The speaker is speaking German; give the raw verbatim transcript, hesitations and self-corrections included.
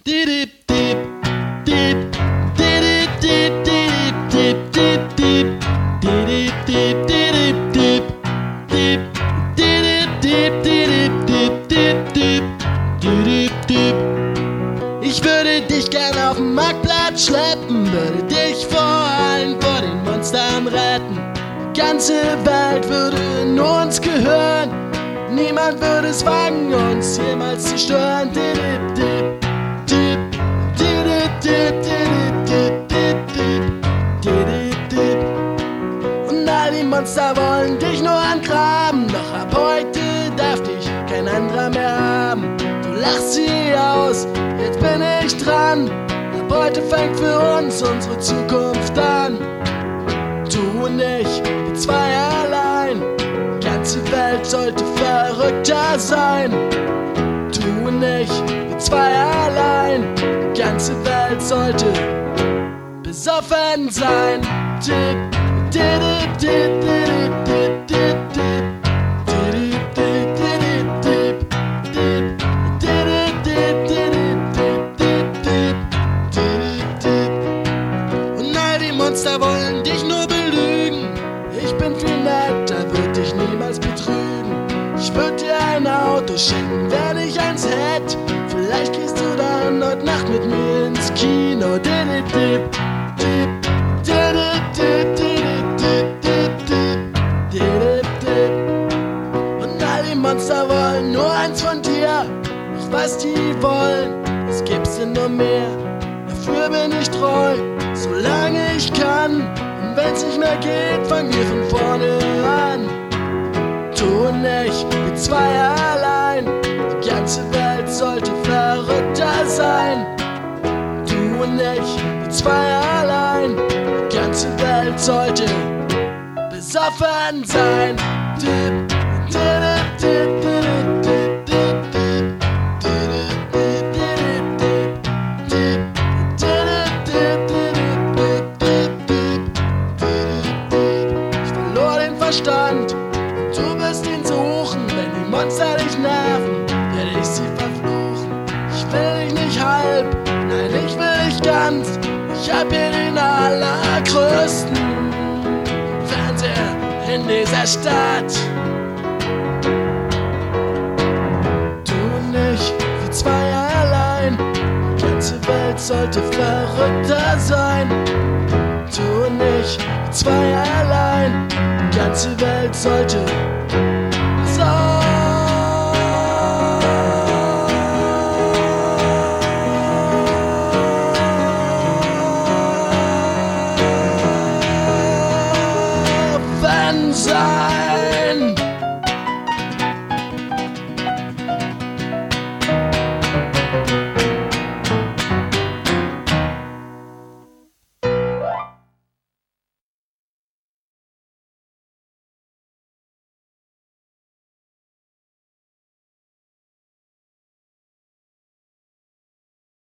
Ich würde dich gern auf den Marktplatz schleppen, würde dich vor allen vor den Monstern retten. Die ganze Welt würde nur uns gehören, niemand würde es wagen, uns jemals zu stören. Und all die Monster wollen dich nur angraben, doch ab heute darf dich kein anderer mehr haben. Du lachst sie aus, jetzt bin ich dran. Ab heute fängt für uns unsere Zukunft an. Du und ich, wir zwei allein. Die ganze Welt sollte verrückter sein. Du und ich, wir zwei allein. Die ganze Welt sollte besoffen sein. Tipp, tipp, tipp, tipp, tipp, tipp, tipp. Monster wollen dich nur belügen. Ich bin viel netter, würd dich niemals betrügen. Ich würd dir ein Auto schenken, wenn ich eins hätt. Vielleicht gehst du dann heute Nacht mit mir ins Kino. Und all die Monster wollen nur eins von dir. Doch was die wollen, das gibt's denn nur mehr. Dafür bin ich treu, solange ich kann. Und wenn's nicht mehr geht, fangen wir von vorne an. Du und ich, wir zwei allein. Die ganze Welt sollte verrückter sein. Du und ich, wir zwei allein. Die ganze Welt sollte besoffen sein. Tipp, tipp, tipp, tipp, tipp, tipp, tipp. Stand. Du wirst ihn suchen, wenn die Monster dich nerven, werde ich sie verfluchen. Ich will dich nicht halb, nein, ich will dich ganz. Ich hab hier den allergrößten Fernseher in dieser Stadt. Du und ich, wir zwei allein. Die ganze Welt sollte verrückter sein. Du und ich, wir zwei allein. Die ganze Welt sollte